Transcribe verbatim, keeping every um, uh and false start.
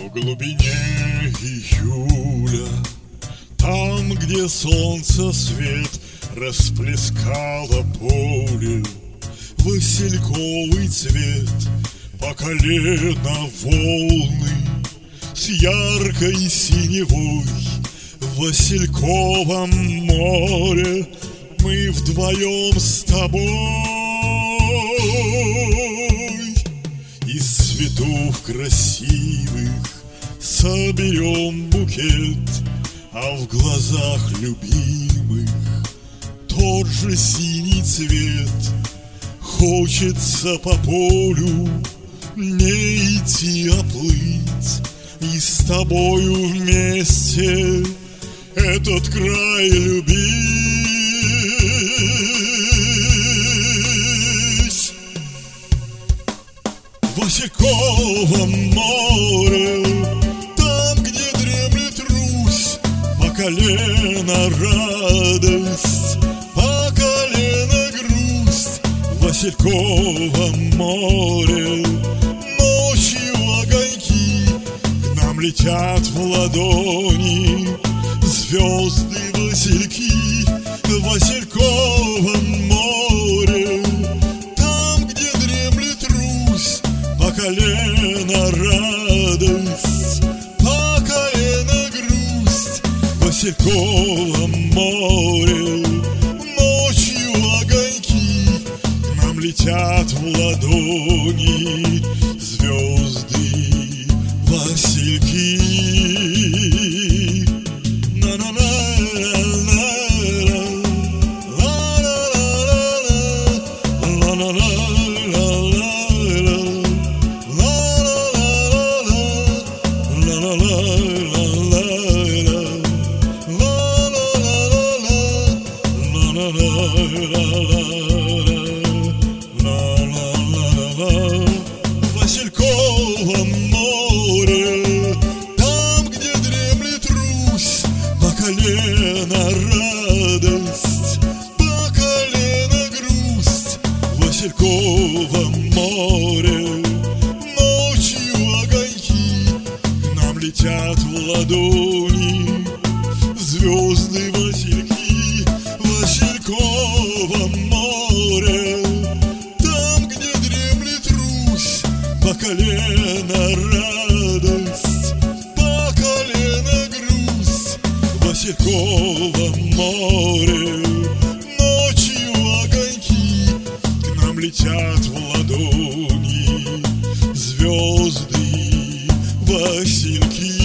В глубине июля, там, где солнце свет расплескало поле, васильковый цвет по колено волны с яркой синевой в васильковом море мы вдвоем с тобой из цветов красивых соберем букет, а в глазах любимых тот же синий цвет. Хочется по полю не идти, а плыть, и с тобою вместе этот край любить. В васильковом море, там, где дремлет Русь, по колено радость, по колено грусть. В васильковом море ночью огоньки к нам летят в ладони звезды васильки. В васильковом море, там, где дремлет Русь, по колено радость, по колено грусть. В васильковом море ночью огоньки к нам летят в ладони звезды васильки. В васильковом море, там, где дремлет Русь, по колено радость, по колено грусть. В васильковом море ночью огоньки к нам летят в ладони звезды васильки. В васильковом море, там, где дремлет Русь, по колено радость, по колено грусть. В васильковом море ночью огоньки к нам летят в ладони звезды васильки.